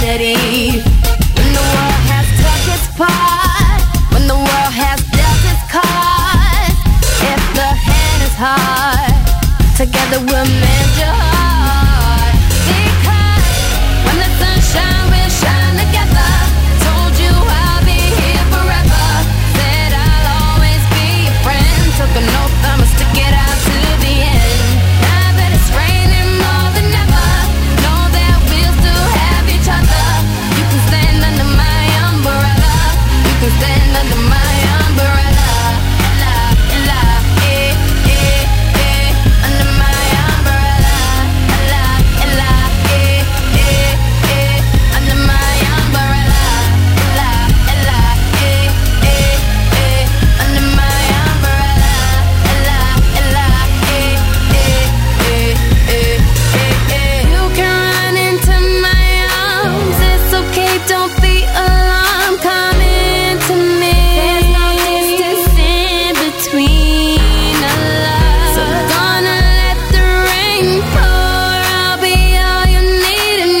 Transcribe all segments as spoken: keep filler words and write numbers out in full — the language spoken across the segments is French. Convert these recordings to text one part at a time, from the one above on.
reality. When the world has took its part, when the world has dealt its cards, if the hand is hard, together we'll mend your heart. Because when the sun shines, we'll shine together. Told you I'll be here forever. Said I'll always be your friend. Took an oath, I'ma stick it out to the end. Now that it's raining more than ever, know that we'll still have each other. You can stand under my umbrella. You can stand under my umbrella. La, la, eh, eh, eh, under my umbrella. La, la, eh, eh, eh, under my umbrella. La, la, eh, eh, eh, under my umbrella. La, la, eh, eh, eh, eh, eh, eh. You can run into my arms. It's okay, don't be alarmed. Come into me. There's no distance in between us. So gonna let the rain pour. I'll be all you need and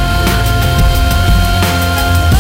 more.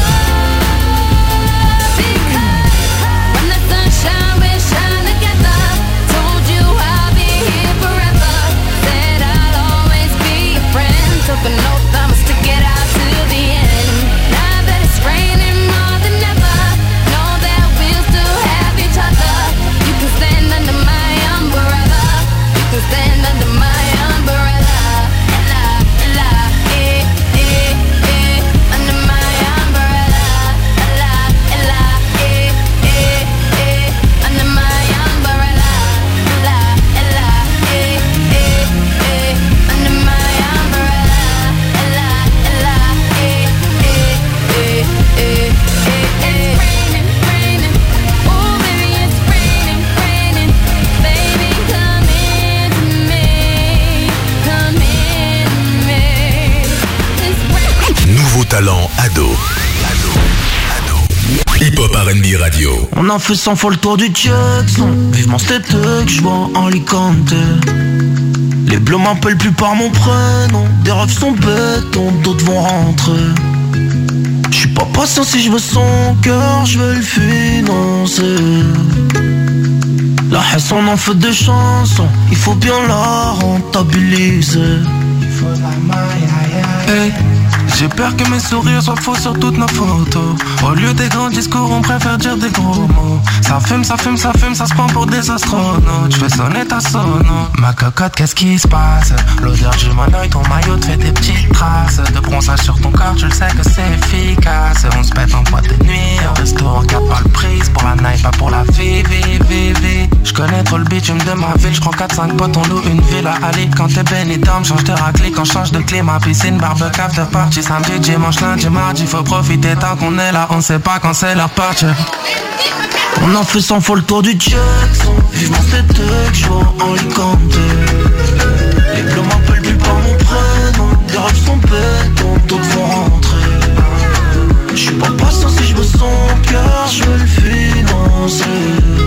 Because when the sun shines, we'll shine together. Told you I'll be here forever. Said I'll always be your friend. Took an oath, I'ma stick it out to the end. Now that it's raining more than ever, know that we'll still have each other. You can stand under my umbrella. You can stand under my umbrella. La, la, eh, eh, eh, under my umbrella. La, la, eh, eh, eh, under my umbrella. La, la, eh, eh, eh, under my umbrella. La, la, eh, eh, eh, eh, eh, eh. It's raining, raining. Oh, baby, it's raining, raining. Baby, come into me. Come into me. It's raining. Nouveau talent ado. Ado. Ado. Hip-hop R and B radio. On a fait cent fois le tour du Jackson. Vivement cet été que je vois en Alicante. Les bleus m'appellent plus par mon prénom. Des rêves sont béton, d'autres vont rentrer. J'suis pas patient si je veux son cœur, je veux le financer. La haine on en fait des chansons, il faut bien la rentabiliser. Hey, j'ai peur que mes sourires soient faux sur toutes nos photos. Au lieu des grands discours, on préfère dire des gros mots. Ça fume, ça fume, ça fume, ça se prend pour des astronautes. J'fais sonner ta sono. Ma cocotte, qu'est-ce qui se passe? L'odeur du monoeil, ton maillot te fait des petites traces de bronzage sur ton corps, tu le sais que c'est efficace. On se pète en boîte de nuit, au resto, on regarde pas le prise. Pour la night, pas pour la vie, vie, vie, vie. J'connais trop le bitume de ma ville, j'prends quatre cinq potes, on loue une ville à Ali. Quand t'es bénidorme, change de raclée, quand change de clé, ma piscine, barbecue, after party. Samedi, dimanche, lundi, mardi, faut profiter tant qu'on est là, on sait pas quand c'est leur partie. On a fait cent fois le tour du Jackson. Vivement cet été que je vois en Alicante. Les bleus m'appellent plus par mon prénom. Des rêves sont béton, d'autres vont rentrer. J'suis pas patient si je veux son cœur, je veux le financer.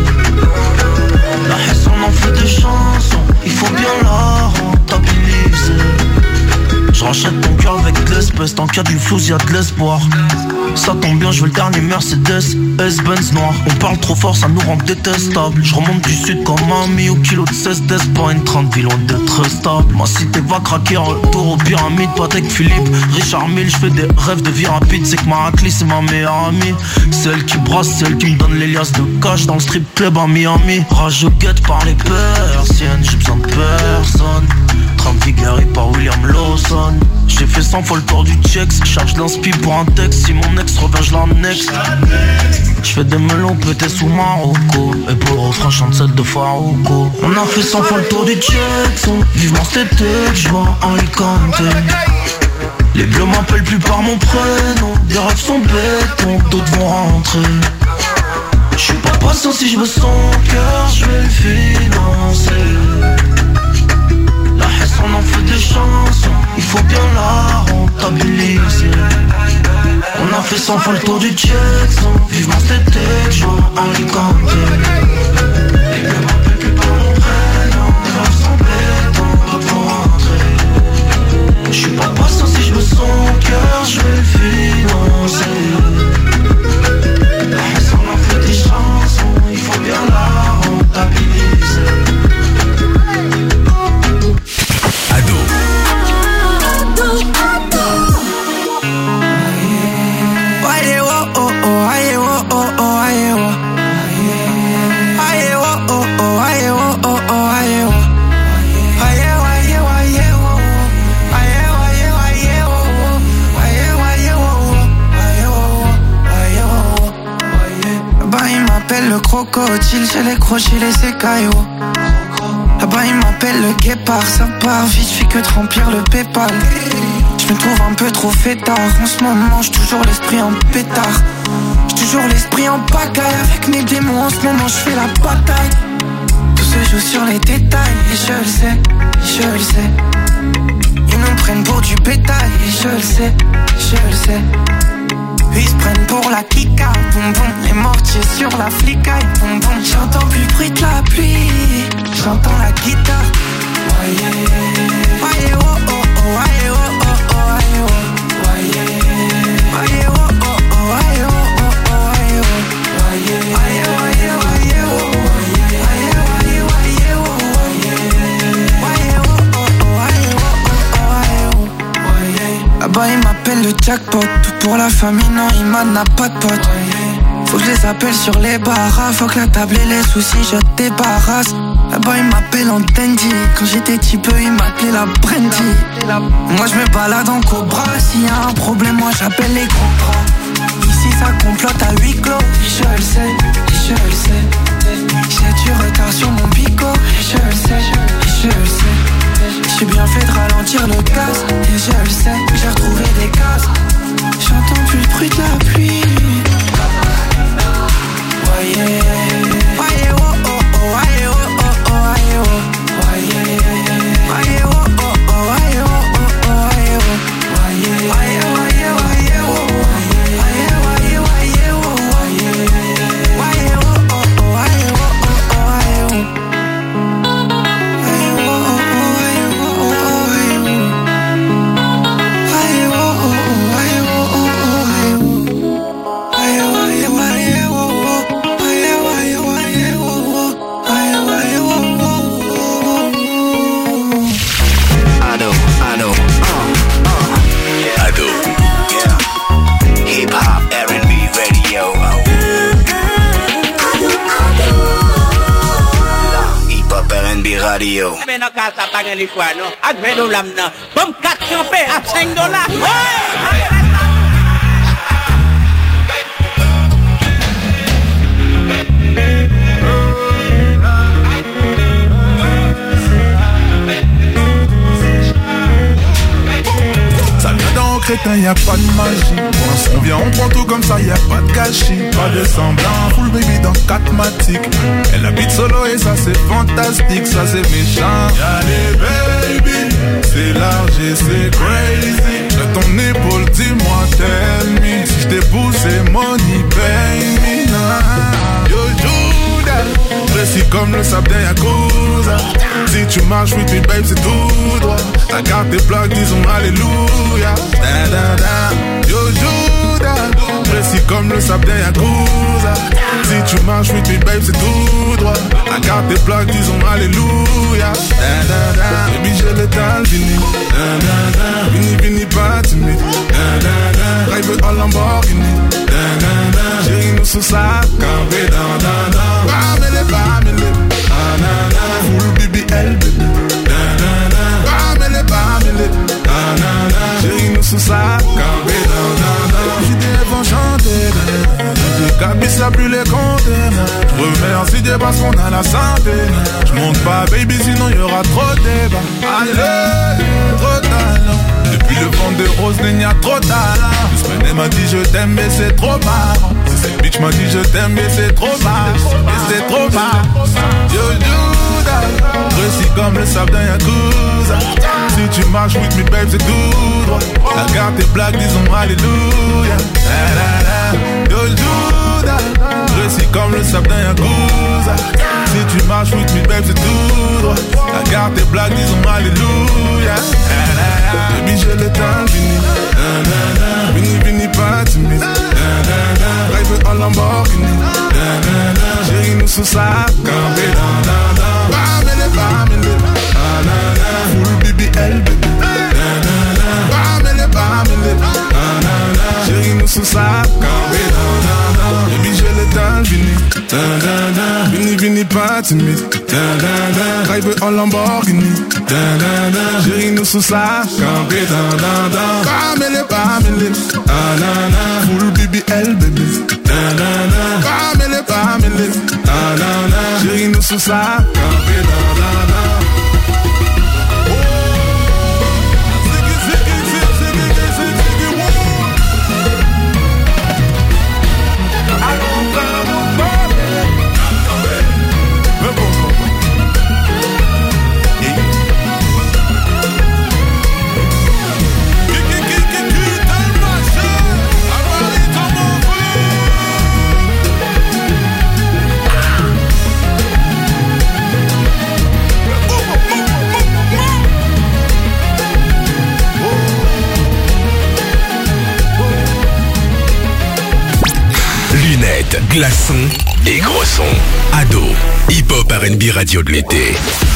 La haine on en fait des chansons, il faut bien la rentabiliser. J'rachète ton cœur avec de l'espèce, tant qu'il y a du flou, y'a de l'espoir. Ça tombe bien, je veux le dernier Mercedes S-Benz noir. On parle trop fort, ça nous rend détestable. Je remonte du sud comme mamie au kilo de seize d'Es. Pas une trente villes, loin d'être stable. Ma cité va craquer, retour aux pyramides. Patek Philippe, Richard Mille. Je fais des rêves de vie rapide. C'est que ma raclée, c'est ma meilleure amie. Celle qui brasse, celle qui me donne les liasses de cash dans le strip club à Miami. Rage guette par les persiennes, j'ai besoin de personne. trente vigueur par William Lawson. J'ai fait cent fois le tour du checks. Charge l'inspi pour un texte. Si mon ex revient, je l'annexe. J'fais des melons pétés sous Marocco. Et pour le refrain, chante celle de Farouko. On a fait cent fois le tour du checks. Vivement cet été que je vois en Alicante. Les bleus m'appellent plus par mon prénom. Des rêves sont béton, d'autres vont rentrer. J'suis pas patient si je veux son cœur, je vais le financer. La haine on en fait des chansons, il faut bien la rentabiliser. On a fait cent fois le tour du Jackson. Vivement cet été que je vois en Alicante. Les bleus m'appellent plus par mon prénom. Des rêves sont béton, d'autres vont rentrer. J'suis pas patient si je veux son cœur, je vais le financer. le crocodile, j'ai les crochets, les écailles. Là-bas ils m'appellent le guépard, ça part vite, j'fais que de remplir le Paypal. J'me trouve un peu trop fêtard, en ce moment j'suis toujours l'esprit en pétard. J'suis toujours l'esprit en pagaille, avec mes démons en ce moment j'fais la bataille. Tout se joue sur les détails, et je le sais, je le sais. Ils nous prennent pour du bétail, et je le sais, je le sais. Ils se prennent pour la kika, boum boum. Les mortiers sur la flicaille, boum boum. J'entends plus le bruit de la pluie, j'entends la guitare. Voyez, voyez, oh oh oh, voyez, oh oh oh, voyez, oh. Voyez, voyez, oh oh oh, voyez, oh oh oh, voyez, oh. Voyez, voyez, voyez, voyez, oh. Voyez, voyez, voyez, oh. Voyez, oh oh oh, voyez, oh oh oh, voyez, oh. Voyez. Là-bas il m'appelle le jackpot, tout pour la famille, non il m'a n'a pas de pote. Faut que je les appelle sur les barras, faut que la table et les soucis je débarrasse. Là-bas il m'appelle en dandy, quand j'étais petit peu il m'appelait la brandy. Moi je me balade en cobra, s'il y a un problème moi j'appelle les gros bras. Ici ça complote à huis clos, je le sais, je le sais. J'ai du retard sur mon bico, je le sais, je le sais. J'ai bien fait de ralentir le gaz, et je le sais, j'ai retrouvé des cases. J'entends plus le bruit de la pluie. Voyez, voyez, oh oh oh, voyez, oh oh oh, voyez, oh. Voyez, voyez, oh oh oh, voyez, oh oh oh, voyez, oh. Voyez, voyez, voyez, voyez, oh. Voyez, voyez, voyez, oh. Voyez, oh oh oh, voyez, oh oh oh, voyez, oh. Radio. Mais non, quand ça pague les quoi, non? À vingt dollars, non. Comme quatre campés à cinq dollars. Ouais! Crétin, y'a pas de magie. On vient, on prend tout comme ça, y'a pas de gâchis. Pas de semblant, full baby dans quatre matiques. Elle habite solo et ça c'est fantastique, ça c'est méchant. Y'a les baby, c'est large et c'est crazy. De ton épaule, dis-moi, tell me. Si j't'ai poussé, money, pay me. Yo, Judas, précis comme le sable d'un Yakuza. Si tu marches, with me, babe, c'est tout droit. La carte des plaques, disons alléluia. Da, da, da. Yo, Judas, précis comme le sable d'un Yakuza. Si tu marches, with me, babe, c'est tout droit. La carte des plaques, disons alléluia. Da, da, da. Baby, j'ai l'étal fini. Da, da, da. Vini, vini, pas timide. Da, da, da. Drive en Lamborghini. Da, da, da. Chérie, nous sous ça, campé, da, da, da. Bamele, bamele. Da, da, da. Full B B L, baby. Da, da, da. Bamele, bamele. Da, da, da. Chérie, nous sous ça, campé, da, da, da. J'ai des vents chanter, da, da, da. Les cabis, ça plus les compter, da. Remercie Dieu parce qu'on a la santé, da. J'monte pas, baby, sinon y'aura trop de débat. Allez, trop de talent. Depuis le vent de rose, il y a trop de talent. L'Espagnol m'a dit je t'aime, mais c'est trop marrant. Cette bitch m'a dit je t'aime, mais c'est trop marrant. Et c'est trop marrant. Yo, Judas, précis comme le sable d'un Yakuza. Si tu marches with me, babe, c'est tout droit. La carte est blague, disons alléluia. Da, da, da. Yo, Judas, précis comme le sable d'un Yakuza. Si tu marches with me, babe, c'est tout droit. La carte est blague, disons alléluia. Da, da, da. Baby, j'ai le temps fini. Da, da, da. Vini, vini, pas timide. Da, da, da. Drive en Lamborghini. Da, da, da. Chérie, nous sous ça, campé, da, da, da. Bamele, bamele. Da, da, da. Full B B L, baby. Da, da, da. Bamele, bamele. Da, da, da. Chérie, nous sous ça, campé, da, da, da. Baby, j'ai le temps fini. Da, da, da. Vini, vini, pas timide. Da, da, da. Drive en Lamborghini. Da, da, da. Chérie, nous sous ça, campé, da, da, da. Bamele, bamele. Da, da, da. Full B B L, baby. Da, da, da. Bamele, bamele. ça. Campé dans la la. Glaçon et gros son. Ado, hip-hop R and B radio de l'été.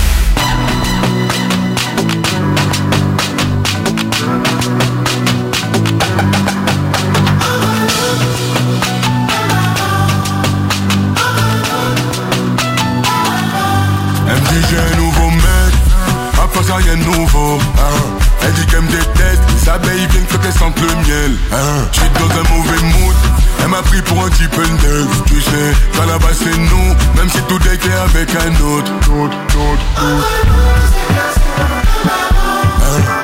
Elle me dit j'ai un nouveau mec, après ça y'a un nouveau hein. Elle dit qu'elle me déteste, les abeilles viennent que qu'elle sente le miel hein. J'suis dans un mauvais mood, elle m'a pris pour un type neuf. Tu sais, qu'à la base c'est nous, même si tout est clair avec un autre, autre, autre, autre. Hein?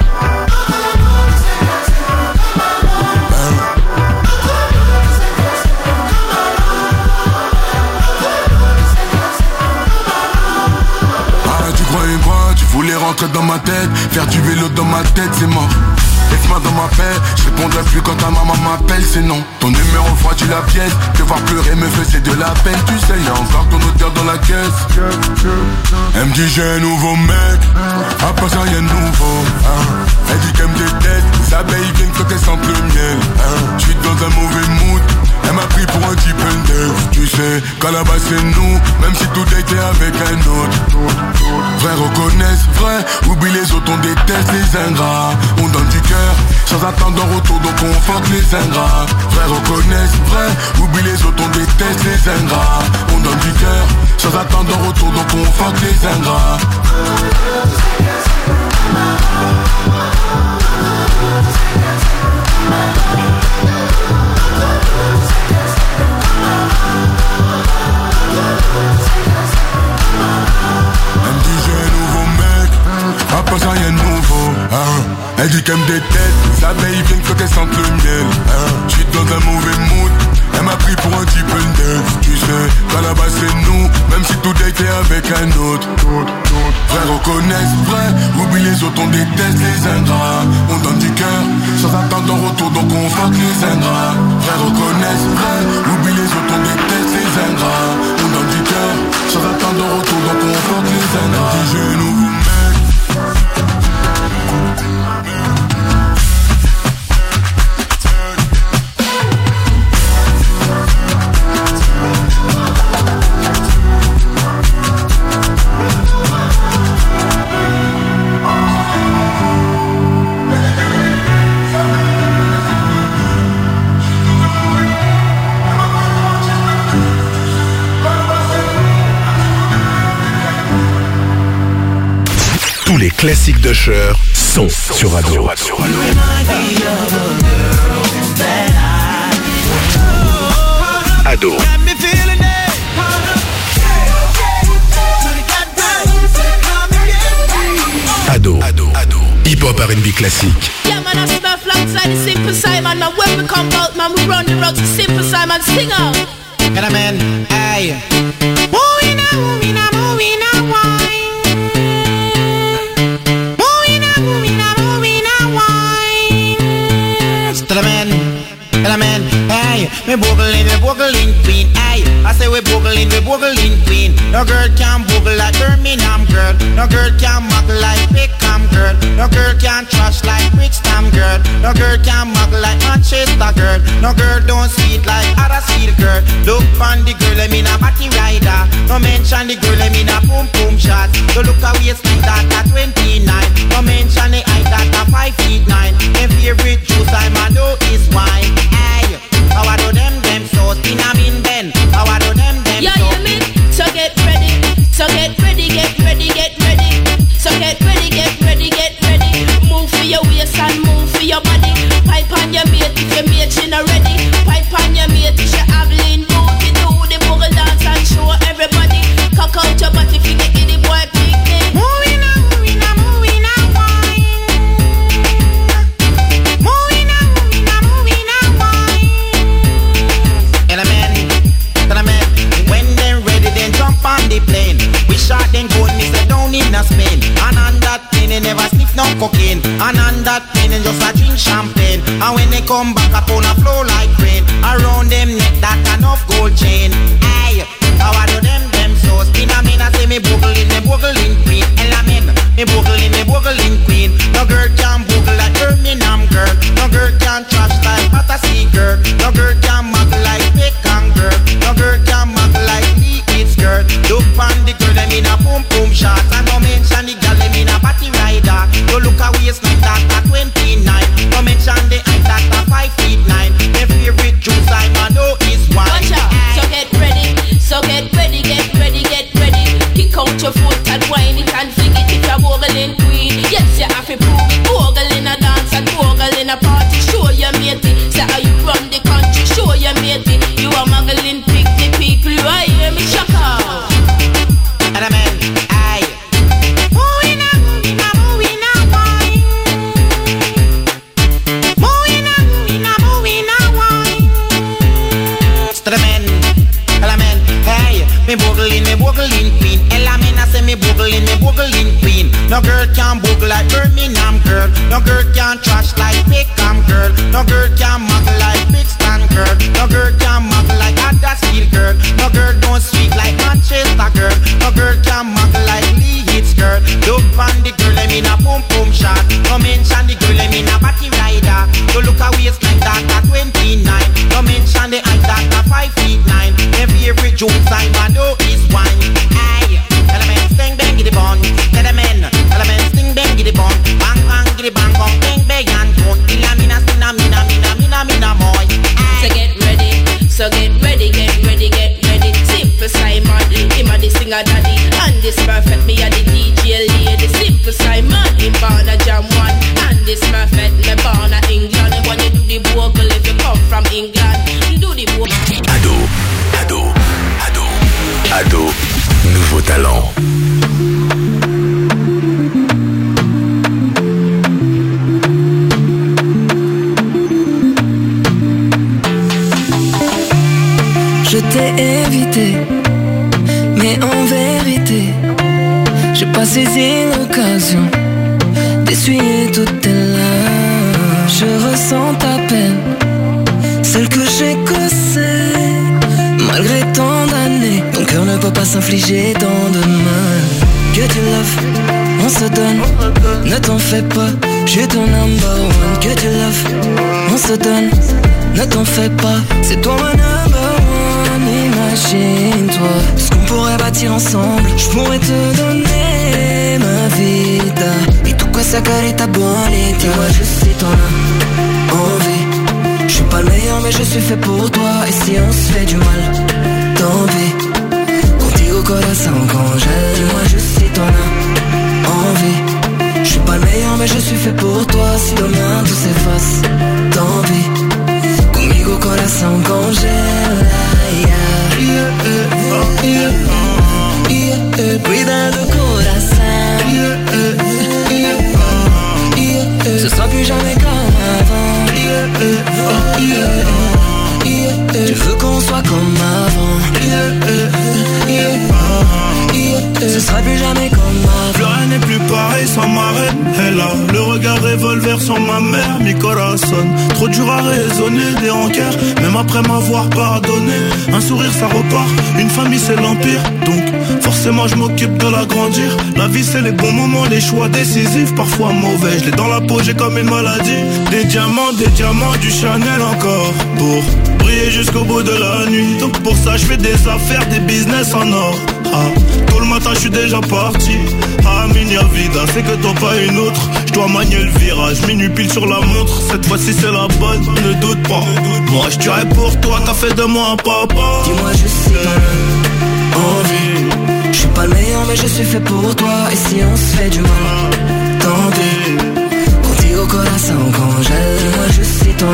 Voulais rentrer dans ma tête, faire du vélo dans ma tête, c'est mort. Laisse-moi dans ma paix, je répondrai plus quand ta maman m'appelle, c'est non. Ton numéro froidit la pièce, te voir pleurer me faisait de la peine. Tu sais, y'a encore ton odeur dans la caisse. Elle me dit j'ai un nouveau mec, après ça y'a un nouveau hein. Elle dit qu'elle me déteste, les abeilles viennent quand elles sentent le miel hein. J'suis dans un mauvais mood, elle m'a pris pour un type neuf. Tu sais, qu'à la base c'est nous, même si tout était avec un autre. Vrai reconnaissent, vrai, oublie les autres, on déteste les ingrats. On donne du cœur, sans attendre en retour, donc on fuck les ingrats. Vrai reconnaissent, vrai, oublie les autres, on déteste les ingrats. On donne du cœur, sans attendre en retour, donc on fuck les ingrats. Elle me dit j'ai un nouveau mec, après ça y'a un nouveau hein. Elle dit qu'elle me déteste, les abeilles viennent quand elles sentent le miel hein. J'suis dans un mauvais mood, elle m'a pris pour un type neuf. Tu sais, qu'à la base c'est nous, même si tout était avec un autre. Vrai reconnaissent, vrai, oublie les autres, on déteste les ingrats. On donne du cœur, sans attendre en retour, donc on fuck les ingrats. Vrai reconnaissent, vrai, oublie les autres, on déteste les ingrats. On donne du cœur, sans attendre en retour, donc on fuck les ingrats. Elle dit j'ai un nouveau mec. Tous les classiques de Cher sont sur Radio. Ado. Ado. Ado. Ado. Hip-hop R and B classique. Yeah, man, I snuff alongside the Simple Simon. Now when we come out, man, we run the road to Simple Simon. Sing out. Get a man, aye. Moving now, moving now, moving now, wine. Moving now, moving now, moving now, wine. Still a man, still a man, aye. Me boogling, me boogling queen, aye. I say we boogling, we boogling queen. No girl can boogle like Birmingham girl. No girl can muggle like Peckham girl. No girl can trash like Brixton girl. No girl can muggle like Manchester girl. No girl don't sweet like Huddersfield girl. Look on the girl, I mean a batty rider. No mention the girl, I mean a boom boom shot. So look how we speed that at twenty-nine. No mention the height that a five feet nine. Their favorite juice I'm a know is wine. Aye, how I do them them so thin I'm in Ben. How I do them them yeah, so. Yeah, you mean? So get ready, so get ready, get ready, get ready. So get ready, get ready, get ready. Move for your waist and move for your body. Pipe on your mate if your mate she not ready. Pipe on your mate if she have lean booty. Do the boogle dance and show everybody. Cock out your body come back upon a flow like rain. Around them neck that enough gold chain. Aye, how I do them them so spin a me na say me boogling, me boogling queen. Elamin, me boogling, me boogling queen. No girl can boogle like Birmingham girl. No girl can trash like Battersea girl. No girl can mug like Peckham girl. No girl can mug like Lee Eats girl. Look on the girl them in a boom boom shot. And no mention the girl them in a party rider. No look a waistline that at twenty-nine. No mention the height that at five feet nine. My favorite juice I know is wine. Watch out, so get ready, so get ready, get ready, get ready. Kick out your foot and whine it and fling it if you're boogling queen. Yes, you have to prove it. Bogle in a dance and bogle in a party. Show your matey, say how you run the country. Show your matey, you are muggling, pick the people. You are hear me shock out. And I mean, aye. Moving up, moving up, moving up, wine. Moving up, moving up, moving up, wine. Stramen, Elamen, hey. Me boogling, me boogling queen. Elamen, I say me boogling, me boogling queen. No girl can boogle like Birmingham girl. No girl can trash like Peckham girl. No girl can mug like Brixton girl. No girl can mug like Huddersfield girl. No girl don't sweet like Manchester girl. No girl can mug like Lee Hits girl. Look on the girl them in a boom boom shot. No mention the girl them in a party rider. So look a waistline that at twenty-nine. No mention the height that at five feet nine. My favorite juice I know is wine. Aye, element sting bang get the bun. Get the men, element sting bang get the bun. Bang bang get the bang bang bang bang and gun. Illa mina sina mina mina mina mina moy. So get ready, so get ready, get ready, get ready. Simple Simon, him a the singer daddy, and this perfect me a the D J lady. Simple Simon, him born a jam one, and this perfect me born a England. And when you do the vocal, if you come from England, you do the vocal. Ado, ado, ado, ado, nouveau talent. Je t'ai évité, mais en vérité, j'ai pas saisi l'occasion d'essuyer toutes tes larmes. Je ressens ta peine, celle que j'ai causée. Malgré tant d'années, ton cœur ne peut pas s'infliger tant de mal. Que tu love, on se donne, ne t'en fais pas, je suis ton number one. Que tu love, on se donne, ne t'en fais pas, c'est toi mon number one. Imagine-toi ce qu'on pourrait bâtir ensemble. Je pourrais te donner ma vida y tu questa carita bonita. Dis-moi je suis ton envie. Je suis pas le meilleur mais je suis fait pour toi. Et si on se fait du mal, tant pis. Contigo corazón congèle. Dis-moi je suis ton envie. Je suis pas le meilleur mais je suis fait pour toi. Si demain tout s'efface, tant pis. Conmigo corazón congèle. Yeah, yeah, yeah, yeah. Cuida do coração. Yeah, yeah, yeah. Ce sera plus jamais comme avant. Yeah, yeah, yeah. Je veux qu'on soit comme avant. Yeah, yeah, yeah. Ce sera plus jamais comme avant. Plus rien n'est plus pareil sans ma reine. Elle a le regard revolver sur ma mère, mi corazon. Trop dur à raisonner, des rancœurs, même après m'avoir pardonné. Un sourire ça repart, une famille c'est l'empire. Donc forcément je m'occupe de l'agrandir. La vie c'est les bons moments, les choix décisifs, parfois mauvais. Je l'ai dans la peau, j'ai comme une maladie. Des diamants, des diamants, du Chanel encore. Pour briller jusqu'au bout de la nuit. Donc pour ça je fais des affaires, des business en or. Ah, tôt le matin je suis déjà parti. Ah minia vida, c'est que t'en pas une autre. Je dois manier le virage, minuit pile sur la montre. Cette fois-ci c'est la bonne, ne doute pas. Moi je tuerai pour toi, t'as fait de moi un papa. Dis-moi je suis ton envie. Je suis pas le meilleur mais je suis fait pour toi. Et si on se fait du mal, tant pis. Contigo corazón congèle. Dis-moi je suis ton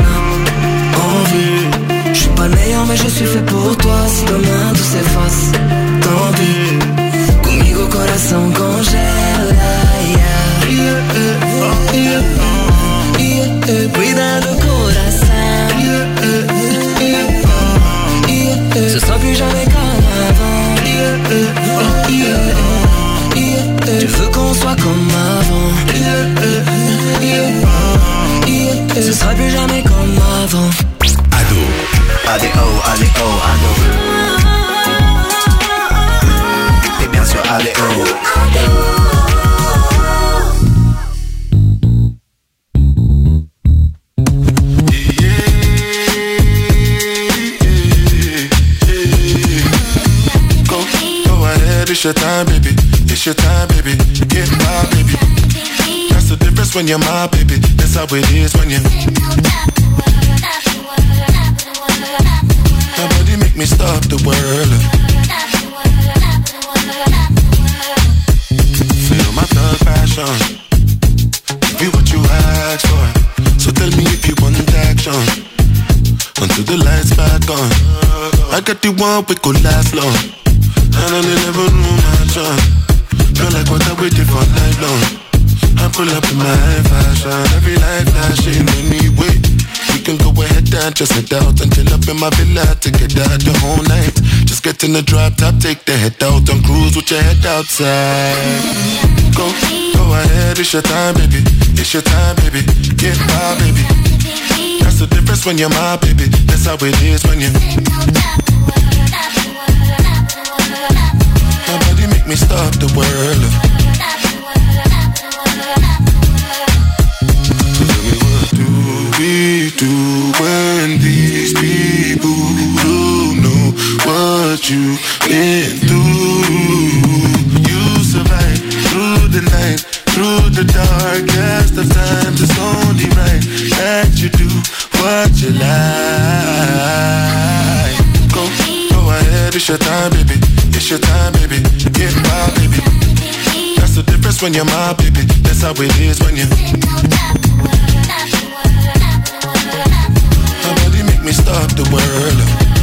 envie. Je suis pas le meilleur mais je suis fait pour toi. Si demain tout s'efface, tant pis. Conmigo corazón congèle. Yeah, yeah, yeah, yeah. Cuida do coração. Yeah, yeah, yeah. Ce sera plus jamais comme avant. Yeah, yeah, yeah. Je veux qu'on soit comme avant. Yeah, yeah, yeah. Ce sera plus jamais comme avant. it's your time, baby. It's your time, baby. Get my baby. That's the difference when you're my baby. That's how it is when you. Nobody make me stop the world. Feel my thug passion. Be what you ask for. So tell me if you want action. Until the lights back on. I got the one we could last long. And I never knew my chance. Feel like what I waited for night long. I pull up in my fashion. Every light flashing anyway. We can go ahead and just head out until up in my villa to get out the whole night. Just get in the drop top, take the head out and cruise with your head outside. Go, go ahead, it's your time, baby. It's your time, baby. Get my baby. That's the difference when you're my baby. That's how it is when you. Nobody make me stop the world. So tell me, what do we do when these people don't know what you've been through? You survive through the night, through the darkest of times. It's only right that you do what you like. Go, go ahead, it's your time, baby. It's your time, baby. Get my baby. That's the difference when you're my baby. That's how it is when you. Nobody make me stop the world.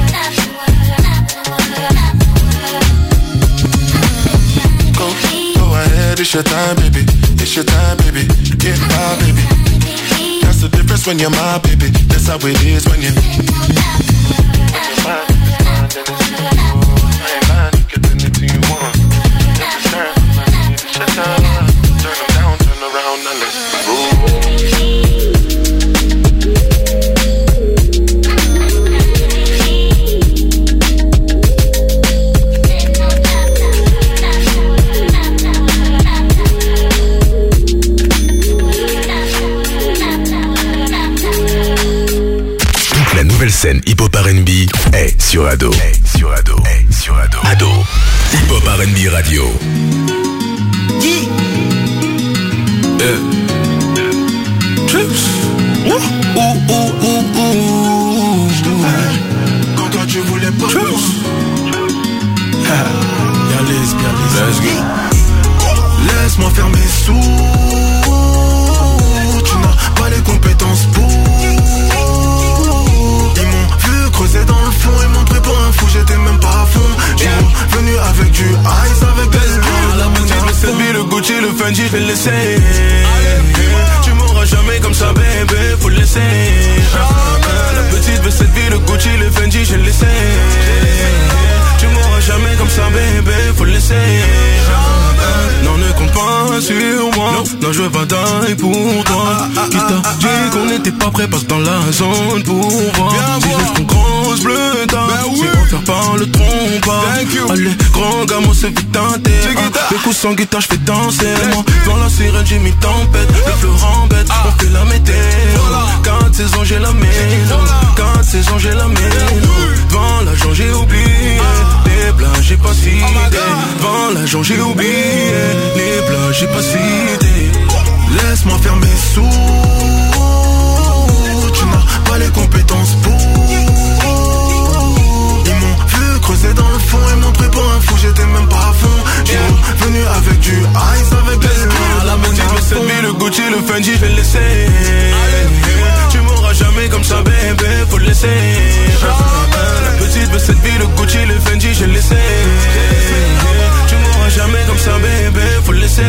Go, go ahead, it's your time, baby. It's your time, baby. Get my baby. That's the difference when you're my baby. That's how it is when you. When you're mine, it's mine, then it's yours. I ain't lying, you get anything you want. Every time, I need to shut down. Turn them down, turn around, now let's roll. La nouvelle scène hip-hop R and B est sur Ado. Est sur Ado. Est sur Ado. Ado. Hip-hop R and B Radio. Yeah. Yeah. Trips. Ouh, ouh, ouh, ouh, ouh. Quand toi tu voulais pas. Trips. Bialis, bialis. Let's go. Laisse-moi faire mes sous. Tu n'as pas les compétences pour. Creuser dans le fond, ils m'ont pris pour un fou, j'étais même pas à fond. J'suis venu avec du ice, avec des skills. La petite, le Selby, le Gucci, le Fendi, je vais laisser. Tu m'auras jamais comme ça, bébé, faut le laisser. La petite, le Selby, le Gucci, le Fendi, je vais laisser. Tu m'auras jamais comme ça, bébé, faut le laisser. Non, ne compte pas sur moi. Non, non je veux pas taille pour toi. Qui t'a dit qu'on n'était pas prêt, passe dans la zone pour voir. Si je ton grosse bleu tard, c'est pour faire par le trompe. Allez, grand gamin, c'est vite teinté. Les coups sans guitare, je fais danser. Moi, dans la sirène, j'ai mis tempête. Le fleur embête, on fait la météo. Quatre saisons, j'ai la mélo. Quatre saisons, j'ai la mélo. Devant l'agent, j'ai oublié. Les blancs, j'ai pas cité. Devant l'agent, j'ai oublié. Les blancs, j'ai pas cité. Laisse-moi faire mes sous. Tu n'as pas les compétences pour. Ils m'ont vu creuser dans le fond. Ils m'ont pris pour un fou, j'étais même pas à fond. J'suis venu avec du ice, avec des skills. La petite, le Selby, le Gucci, le Fendi, je vais le laisser. Tu m'auras jamais comme ça, bébé, faut le laisser. La petite, le Selby, le Gucci, le Fendi, je vais le laisser. Tu m'auras jamais comme ça, bébé, faut le laisser.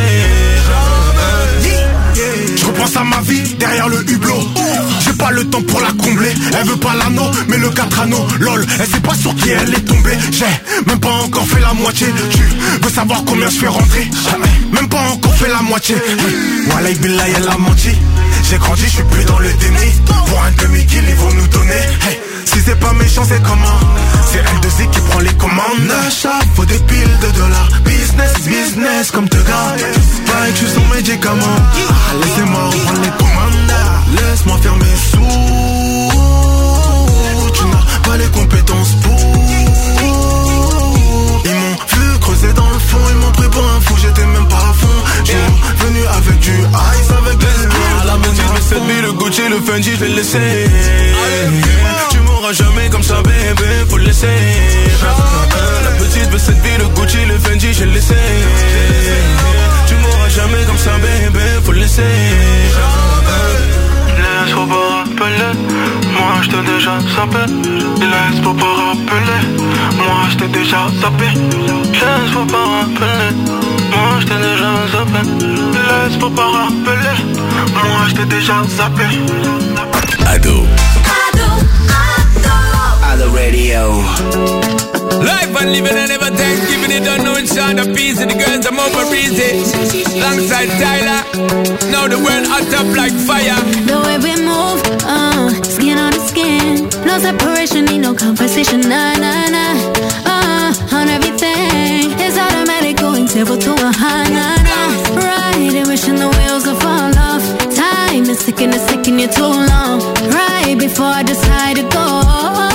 Je repense à ma vie derrière le hublot. J'ai pas le temps pour la combler. Elle veut pas l'anneau, mais le quatre anneaux. Lol, elle sait pas sur qui elle est tombée. J'ai même pas encore fait la moitié. Tu veux savoir combien je fais rentrer? Jamais, même pas encore fait la moitié. Wallah billah, elle a menti. J'ai grandi, je suis plus dans le déni. Pour un demi-kill, ils vont nous donner. Hey, si c'est pas méchant, c'est comment? C'est L deux Z qui prend les commandes. Achat, faut des piles de dollars. Business, business, comme te garde. Pas que je suis son médicament. Ah, laissez-moi reprendre les commandes. Laisse-moi faire mes sous. Tu n'as pas les compétences pour. Ils m'ont vu creuser dans le fond. Fendi, je vais le laisser. Tu m'auras jamais comme ça, bébé, faut le laisser. La petite veut cette vie, le Gucci, le Fendi, je vais le laisser. Tu m'auras jamais comme ça, bébé, faut le laisser. Laisse-moi pas rappeler, moi je t'ai déjà sapé. Laisse-moi pas rappeler, moi je t'ai déjà sapé. Laisse-moi pas rappeler, moi je t'ai déjà sapé. Laisse-moi pas rappeler, moi je t'ai déjà sapé. Ado. Ado, Ado. Ado Radio. Life and living and never Thanksgiving, it don't know it's on the piece. And the girls I'm over easy. Alongside Tyler, now the world hot up like fire. The way we move, uh, skin on the skin. No separation, need no conversation, nah, nah, nah. Uh, on everything, it's automatic going table to a high, nah, nah. Right, and wishing the wheels will fall off. Time is ticking, it's taking you too long. Right before I decide to go.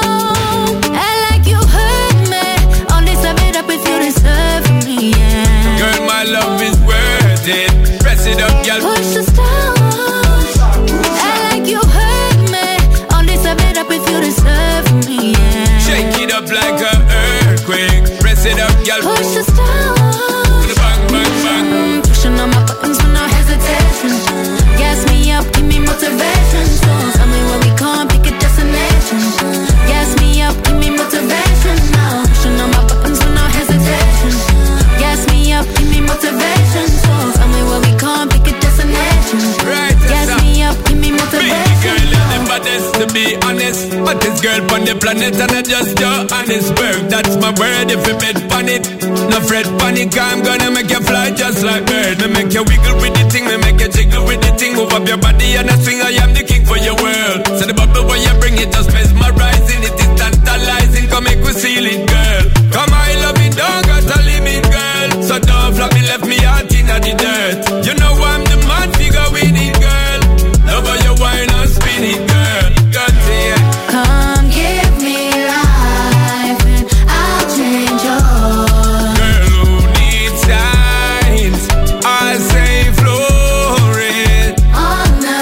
If you deserve me, yeah. Girl, my love is worth it. Press it up, girl. Push the stars. I like you hurt me. Only sum it up if you deserve me, yeah. Shake it up like an earthquake. Press it up, girl. Push the stars. Bang, bang, bang. Pushing on my buttons with no hesitation. Gas me up, give me motivation. So tell me where we can't pick a destination. Gas me up, give me motivation. Now pushing on my buttons with no hesitation. Gas me up, give me motivation. So tell me where we can't pick a destination. Right, gas me up, give me motivation. Baby girl, you're the baddest, to be honest. Baddest girl on the planet, and I just your honest word. That's my word. If you bet on it, no fret panic. I'm gonna make you fly just like bird. Me make you wiggle with the thing, me make you jiggle with the thing. Move up your body and I swing. I am the king for your world. So the bubble where you bring it just mesmerizing. It is tantalizing. Come make we seal it, girl. Come I love it, don't got a limit, girl. So don't flap me, left me out in the dirt. You know I'm the man figure with it, girl. Love how you wine and spin it, girl. Got it. Come give me life and I'll change yours. Girl, who needs signs? I say flourish. On the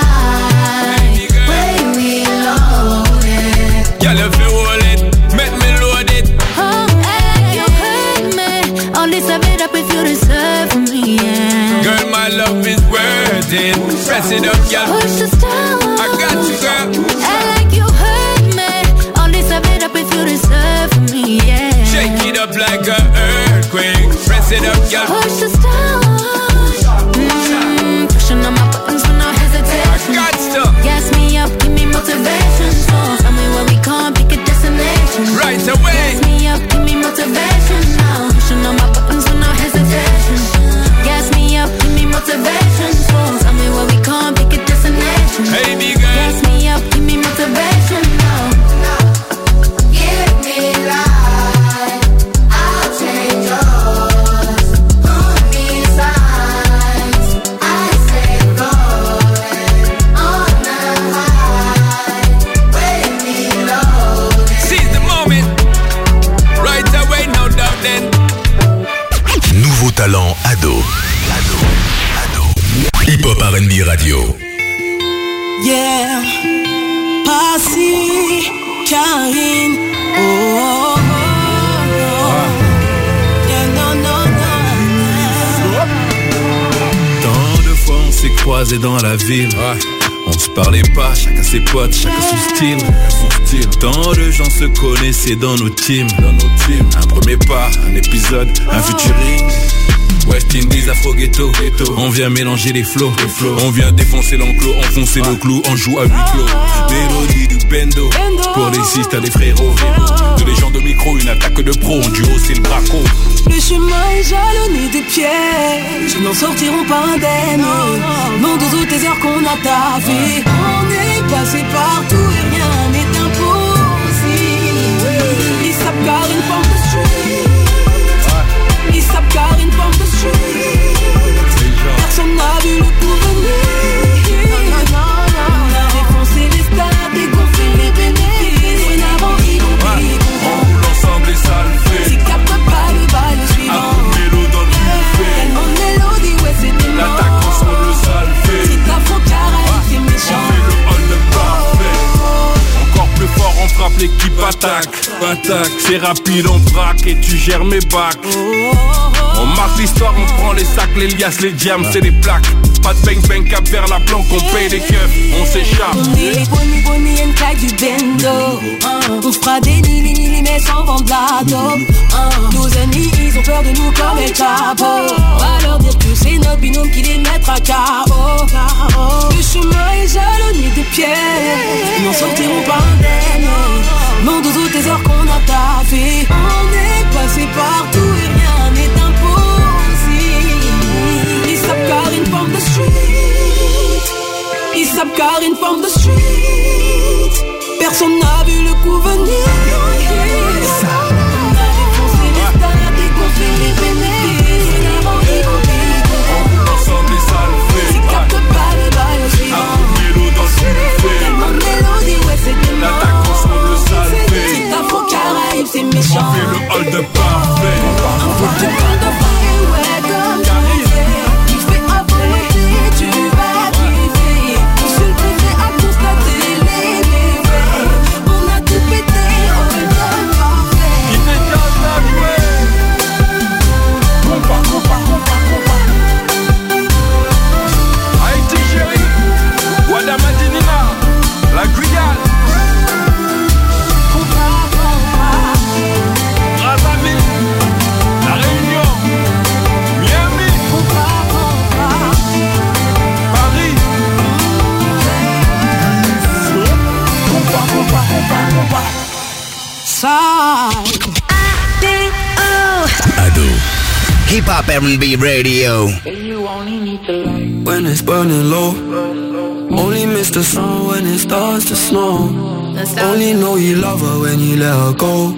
high, way we loaded. Girl, if you hold it, make me load it. Oh, and you hurt me. Only sum it up if you deserve me, yeah. Girl, my love is worth it. Press it up, girl. Push the stars. I got you, girl. I like you hurt me. Only sum it up if you deserve me, yeah. Shake it up like an earthquake. Press it up, girl. Push the stars. Mm, pushing on my buttons with no hesitation. I got stuff. Gas me up, give me motivation. So tell me where we can't pick a destination. Right away. Gas me up, give me motivation. Now pushing on my buttons with no hesitation. Gas me up, give me motivation. So tell me where we can't pick a destination. Hey, big girl. Gas me up, give me motivation. Now give me life, I'll change yours. Who needs signs? I say rolling on the high, way we loaded. Seize the moment. Right away, no doubt then. Nouveau talent Ado. Ado. Ado. Hip Hop R and B Radio. Yeah, Passy, Karine, oh, oh, oh, oh. Yeah, non, non, non. Tant de fois on s'est croisés dans la ville. On se parlait pas, chacun ses potes, chacun son style. Tant de gens se connaissaient dans nos teams. Un premier pas, un épisode, un featuring. West Indies, Afro Ghetto, on vient mélanger les flots. On vient défoncer l'enclos, enfoncer le clou, on joue à huis clos. Mélodie du bendo, pour les sisters, les frérots. De les gens de micro, une attaque de pro, en duo c'est le braco. Le chemin est jalonné des pièges, n'en sortiront pas indemnes. Non, deux autres heures qu'on a taffé. On est passé partout et rien n'est impossible. Ils savent car une forme de street. Ils savent car une forme de street. Personne n'a vu le coup venir. On a défoncé les stades, dégonflé les bénéfices. Et avant, ils ont pris. On roule ensemble et ça le fait. Si capte pas le bail suivant. Un coup de mélo dans le buffet. Tellement de mélodie, ouais, c'était mort. L'attaque ensemble, ça le fait. Si ta faux carré, c'est méchant. frappe, l'équipe attaque. Attaque, c'est rapide, on braque et tu gères mes bacs. On marque l'histoire, on prend les sacs, les liasses, les diams, c'est des plaques. Pas de bang bang, cap vers la planque, on paye des keufs, on s'échappe. Bonnie, bonnie, une claque du bendo. On fera des nili, nili, mais sans vendre la dope. Nos ennemis, ils ont peur de nous comme les capos. On va leur dire que c'est notre binôme qui les mettra K O. Le chemin est jalonné de pierres. N'en sortiront pas indemnes. Monde aux autres trésors qu'on a taffé. On est passé partout et rien n'est impossible. Ils savent car une forme de street. Ils savent car une forme de street. Personne n'a vu le coup venir. On a défoncé les stades et qu'on fait les bénéfices. Ensemble les salves. Ils captent pas le bail aussi. Un coup de mélo dans le buffet. Tellement de mélodie, ouais c'est des l'attaque ensemble le salvé. C'est Afro-Caraïbes, c'est méchant. On fait le hold up parfait. Un coup de hold up parfait, ouais comme ça. Tu fais avancer, tu vas kiffer. Je suis le premier à constater les méfaits. On a tout pété, hold up parfait. Qui t'écarte la jouée. Compa, compa, compa, compa. Haïti chérie, Guadamadinina, la Guyane. Brazzaville, La Réunion, Miami, Paris. Compa, compa, compa, compa. Side. Ado. Hip Hop R and B Radio. When it's burning low, only miss the sun when it starts to snow. Only know you love her when you let her go.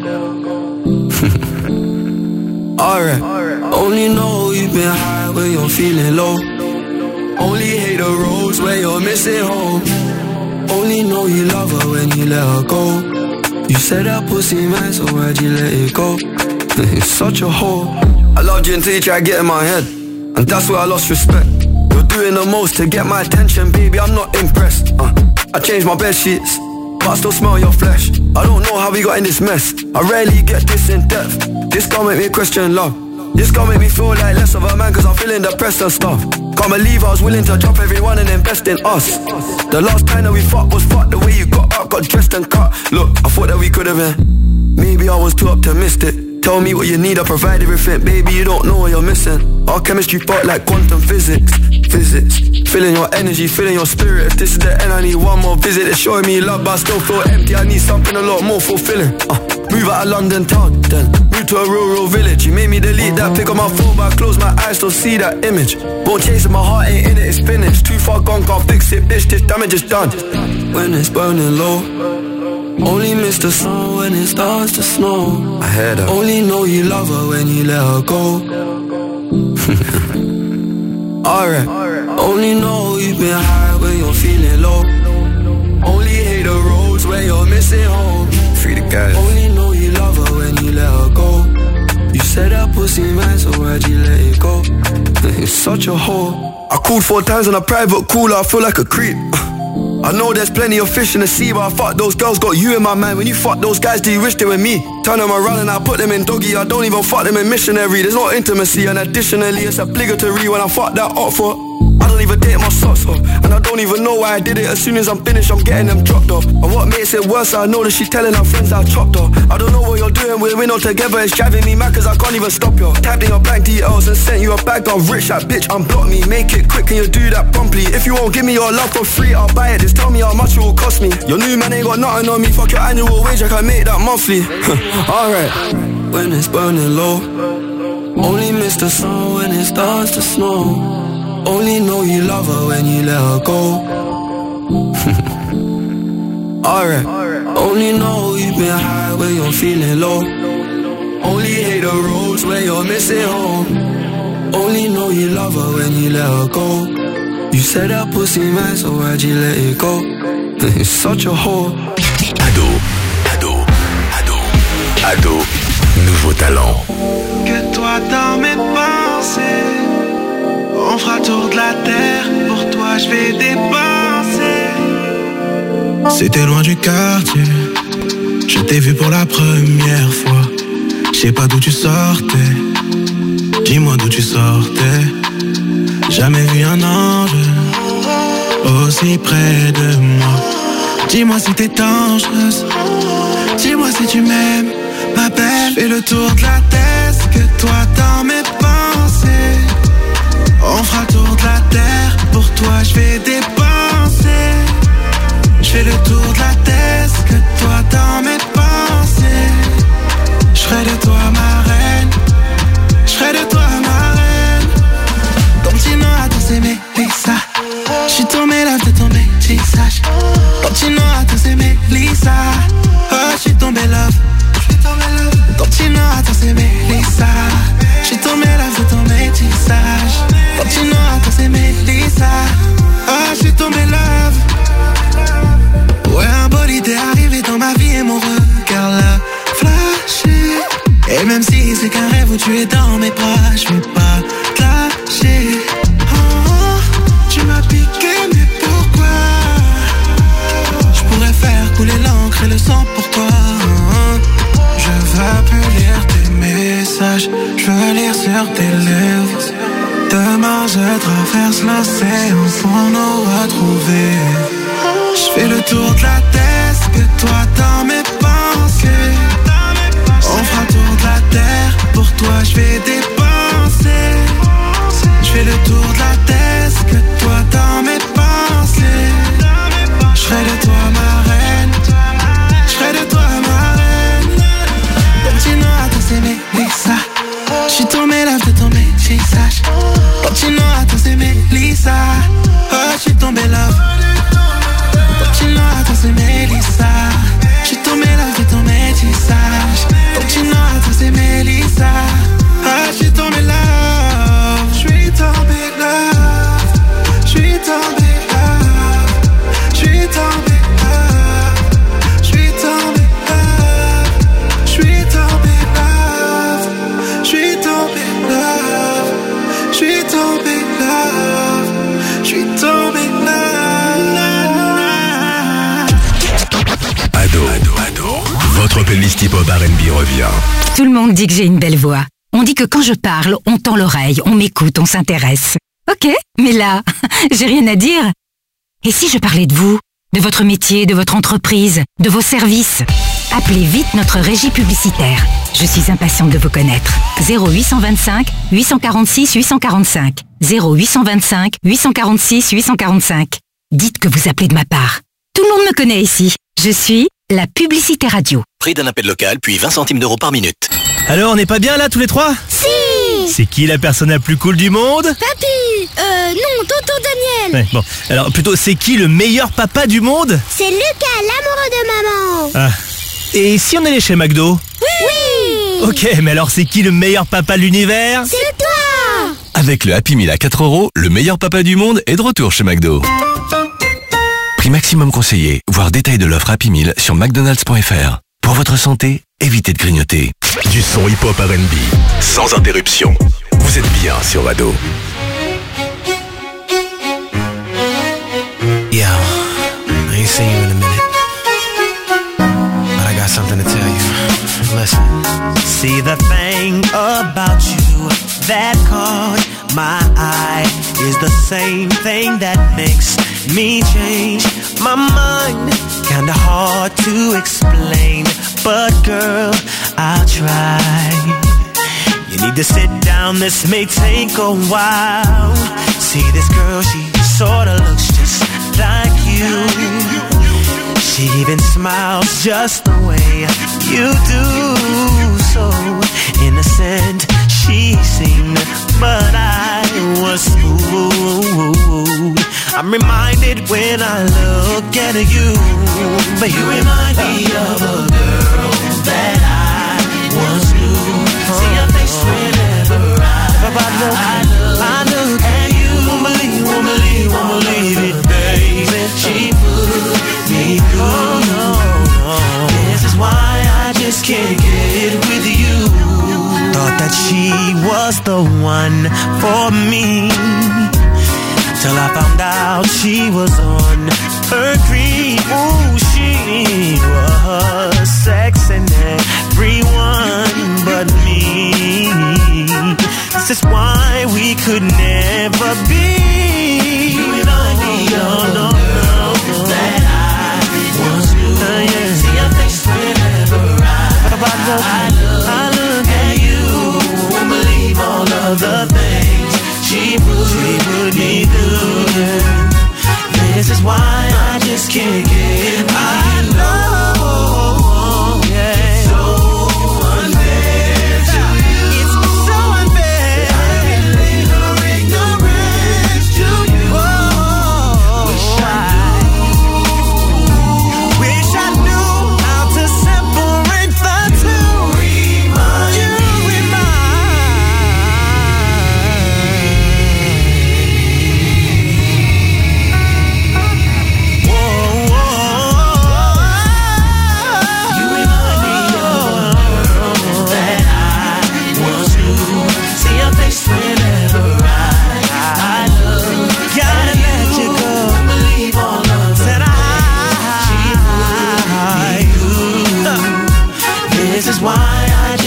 Alright, only know you've been high when you're feeling low. Only hate the roads where you're missing home. Only know you love her when you let her go. You said that pussy man, so why'd you let it go? It's such a whore. I loved you until you tried to get in my head, and that's where I lost respect. You're doing the most to get my attention, baby, I'm not impressed. uh, I changed my bed sheets, but I still smell your flesh. I don't know how we got in this mess. I rarely get this in depth. This gon' make me question love. This gon' make me feel like less of a man, cause I'm feeling depressed and stuff. Can't believe I was willing to drop everyone and invest in us. The last time that we fucked was fucked. The way you got up, got dressed and cut. Look, I thought that we could've been. Maybe I was too optimistic. Tell me what you need, I provide everything. Baby, you don't know what you're missing. Our chemistry fought like quantum physics. Physics. Feeling your energy, feeling your spirit. If this is the end, I need one more visit. It's showing me love, but I still feel empty. I need something a lot more fulfilling. uh, Move out of London town, then move to a rural village. You made me delete that pic on my phone, but I close my eyes, still see that image. Won't chase it, my heart ain't in it, it's finished. Too far gone, can't fix it, bitch, this damage is done. When it's burning low, only miss the sun when it starts to snow. I heard her. Only know you love her when you let her go. Alright, only know you've been high when you're feeling low. Only hate the roads where you're missing home. Free the guys. Only know you love her when you let her go. You said that pussy man, so why'd you let it go? It's such a whore. I called four times on a private cooler, I feel like a creep. I know there's plenty of fish in the sea, but I fuck those girls, got you in my mind. When you fuck those guys, do you wish they were me? Turn them around and I put them in doggy. I don't even fuck them in missionary. There's no intimacy, and additionally it's obligatory when I fuck that up for. I don't even take my socks off, and I don't even know why I did it. As soon as I'm finished, I'm getting them dropped off. And what makes it worse, I know that she's telling her friends I chopped off. I don't know what you're doing, we're in all together. It's driving me mad cause I can't even stop you. Tapped in your bank details and sent you a bag. I'm rich, that bitch, unblock me. Make it quick, can you do that promptly? If you won't give me your love for free, I'll buy it. Just tell me how much it will cost me. Your new man ain't got nothing on me. Fuck your annual wage, I can make that monthly. Alright. When it's burning low, only miss the sun when it starts to snow. Only know you love her when you let her go. Alright. Only know you've been high when you're feeling low. Only hate the roads where you're missing home. Only know you love her when you let her go. You said that pussy man, so why'd you let it go? It's such a whore. Ado, Ado, Ado, Ado, nouveau talent. Que toi dans mes pensées, on fera tour de la terre, pour toi je vais dépenser. C'était loin du quartier, Je t'ai vu pour la première fois. Je sais pas d'où tu sortais. Dis-moi d'où tu sortais. Jamais vu un ange aussi près de moi. Dis-moi si t'es dangereuse. Dis-moi si tu m'aimes, ma belle. Fais le tour de la terre, que toi dans mes pensées. On fera le tour de la terre. Pour toi je vais dépenser. Je fais le tour de la terre, que toi dans mes pensées. Je ferai de toi ma reine. Je ferai de toi ma reine. Ton petit nom à tous aimer, Lisa. J'suis tombé là, t'es tombé, tissage. Ton petit nom à tous aimer, Lisa. Oh, j'suis tombé love. Ton petit nom à tous aimer, Lisa. J'suis tombé là, t'es tombé, tissage. Ton petit nom à tous aimer, Lisa. Oh, j'suis tombé love. Ouais, un beau idée arrivé dans ma vie et mon regard l'a flashé. Et même si c'est qu'un rêve où tu es dans mes bras, je vais pas te lâcher. Oh, tu m'as piqué, mais pourquoi? Je pourrais faire couler l'encre et le sang pour toi. Je veux plus lire tes messages, je veux lire sur tes lèvres. Demain je traverse l'océan pour nous retrouver. Je fais le tour de la terre, que toi dans mes pensées. On fera le tour de la terre, pour toi je vais dépenser. Je fais le tour de la terre, que toi dans mes pensées. Je ferai de toi ma reine. Je ferai de toi ma reine. Ton petit nom à tous aimer, Lisa. J'suis tombé là, j't'ai tombé, tissage. Ton petit nom à tous aimer, Lisa. Oh, j'suis tombé love. Ton petit nom à tous aimer, Lisa. J'suis tombé là, j't'ai tombé, tissage. Ton petit nom à tous aimer, Lisa. Oh, j'suis tombé love. J'suis tombé love. J'suis tombé love. J'suis tombé love. J'suis tombé love. J'suis tombé love. J'suis tombé love. J'suis tombé love. J'suis tombé love. Ado, Ado, Ado. Votre playlist hip-hop R and B revient. Tout le monde dit que j'ai une belle voix. On dit que quand je parle, on tend l'oreille, on m'écoute, on s'intéresse. Ok, mais là, j'ai rien à dire. Et si je parlais de vous, de votre métier, de votre entreprise, de vos services? Appelez vite notre régie publicitaire. Je suis impatiente de vous connaître. zéro huit cent vingt-cinq huit cent quarante-six huit cent quarante-cinq. zéro huit cent vingt-cinq huit cent quarante-six huit cent quarante-cinq. Dites que vous appelez de ma part. Tout le monde me connaît ici. Je suis la publicité radio. Prix d'un appel local, puis vingt centimes d'euros par minute. Alors, on n'est pas bien là, tous les trois? Si! C'est qui la personne la plus cool du monde? Papy! Euh, non, tonton Daniel! Ouais, bon. Alors, plutôt, c'est qui le meilleur papa du monde? C'est Lucas, l'amoureux de maman! Ah. Et si on allait chez McDo? Oui! Ok, mais alors, c'est qui le meilleur papa de l'univers? C'est toi! Avec le Happy Meal à quatre euros, le meilleur papa du monde est de retour chez McDo. Prix maximum conseillé, voire détail de l'offre Happy Meal sur mcdonalds point f r. Pour votre santé, évitez de grignoter. Du son hip-hop R and B, sans interruption. Vous êtes bien sur Ado. Yo, I ain't seen you in a minute, but I got something to tell you. Listen. See, the thing about you that caught my eye is the same thing that makes me change my mind. Kinda hard to explain, but girl, I'll try. You need to sit down, this may take a while. See, this girl, she sorta looks just like you. She even smiles just the way you do. So innocent she seemed, but I was fooled. I'm reminded when I look at you, but you remind me of a girl that I once knew. See your face whenever I, I look, I look, and you won't believe, won't believe, won't believe it, baby. She put me through. This is why I just can't get with you. Thought that she was the one for me, till I found out she was on her creep. Ooh, she was sad.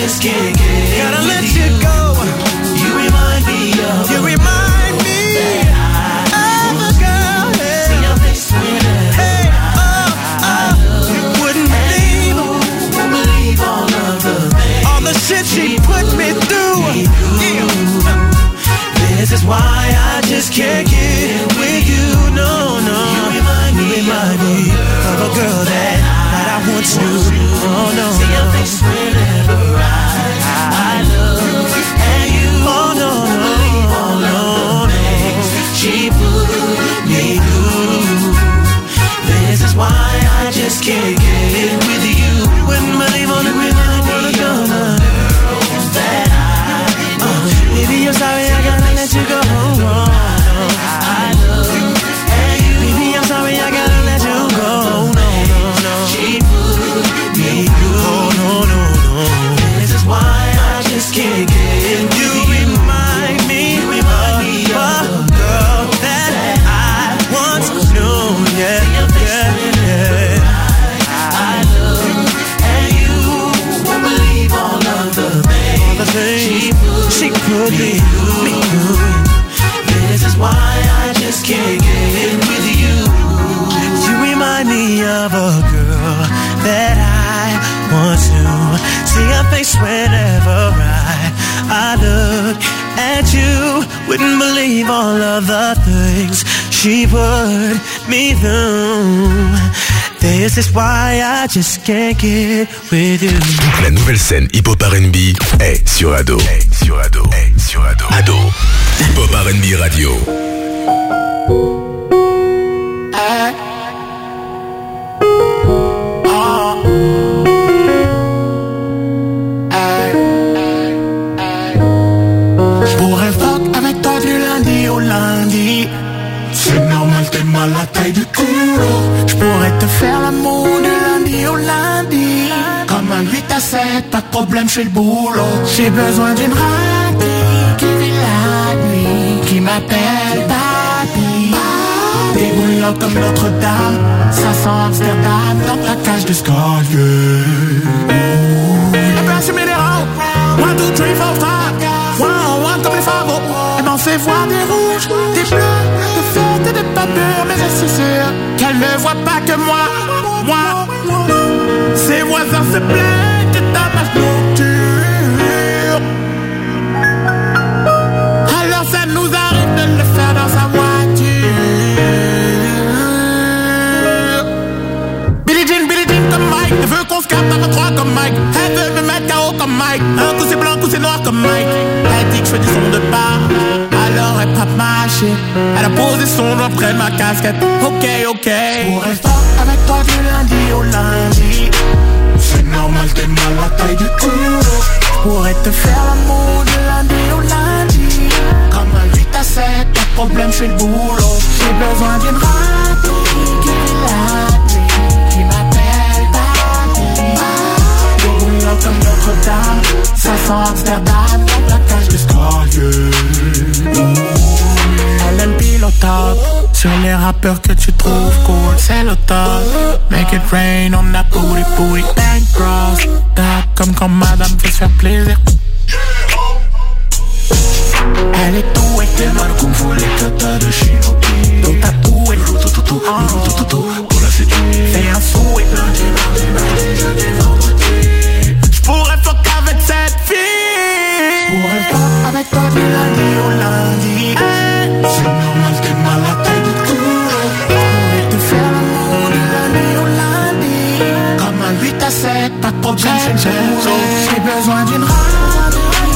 just can't get Gotta with let you. you go. You remind me of You a remind me that I of a girl. Yeah. see your face whenever Hey, oh, oh, you wouldn't believe, won't believe all of the things all the shit she put me through. Yeah. This is why I just can't get with you. No, no. You remind me, You remind me of a girl that, that I once knew. Oh no, see your no. face whenever I, I look at you. Oh no, Won't no, believe all of the things she put me through. This is why I just can't get with you. Wouldn't believe all the women I wanna go. That I, Uh, baby, I'm sorry, I gotta let you go. I look at you. Baby, I'm sorry, I gotta let you go. No, no, no. She put me through. Oh no, no, no. This is why I just can't get with You you. remind me, You remind me of of a girl that I once knew. Yeah, yeah, yeah. I look at you. Won't believe all of the things All the things she she put me me through. This is why I just can't get with you. You remind me of a girl that I once knew. See her face whenever I, I look at you. Wouldn't believe all of the things she put me through. This is why I just can't get with you. La nouvelle scène hip-hop R and B est sur Ado. Est sur Ado. Est sur Ado. Ado. Hip-hop R and B Radio. J'pourrais fuck avec toi du lundi au lundi. C'est normal, t'es mal la taille du culo. J'pourrais te faire l'amour du lundi au lundi. Comme un huit à sept, pas de problème chez le boulot. J'ai besoin d'une radie qui vit la nuit, qui m'appelle papi. Des boulots comme Notre-Dame, ça sent Amsterdam dans la cage d'escalier. Et ben c'est minéraux, one, two, three, four, five. One, one comme les favots. Elle m'en fait voir des rouges, des bleus, des fêtes et des pas mûres. Mais je suis sûr qu'elle ne voit pas que moi, moi. Ses voisins se plaignent de ta marche nocturne. Alors ça nous arrive de le faire dans sa voiture. Billie Jean, Billie Jean comme Mike. Elle veut qu'on se capte dans trois comme Mike. Elle veut me mettre K O comme Mike. Un coup c'est blanc, un coup c'est noir comme Mike. Elle dit que je fais du son de bar. Alors elle pape ma shit. Elle a posé son doigt près de ma casquette. Ok, ok. J'pourrais fuck avec toi du lundi au lundi. C'est normal, t'es mal la taille du culo. J'pourrais te faire l'amour du lundi au lundi. Comme un huit à sept, pas de problème chez le boulot. J'ai besoin d'une radie qui vit la nuit, qui m'appelle papi. Des boulots comme Notre-Dame, ça sent Amsterdam dans la cage d'escalier. Elle aime pile au top sur les rappeurs que tu trouves cool. C'est le top. Make it rain on that booty booty. Bank cross that comme quand madame veut se faire plaisir. Elle est douée. Les mains comme vous les katas de Shinoki. Donc t'as doué. Loutou-toutou, loutou-toutou pour la séduire. Fais un souhait. Lundi, mardi, mercredi, jeudi, vendredi. J'pourrais fuck avec cette fille. J'pourrais fuck avec toi du lundi au lundi. C'est normal, t'es mal la taille du culo. J'pourrais te faire l'amour du lundi au lundi. Comme un huit à sept, pas de problème, j'ai j'ai besoin d'une radie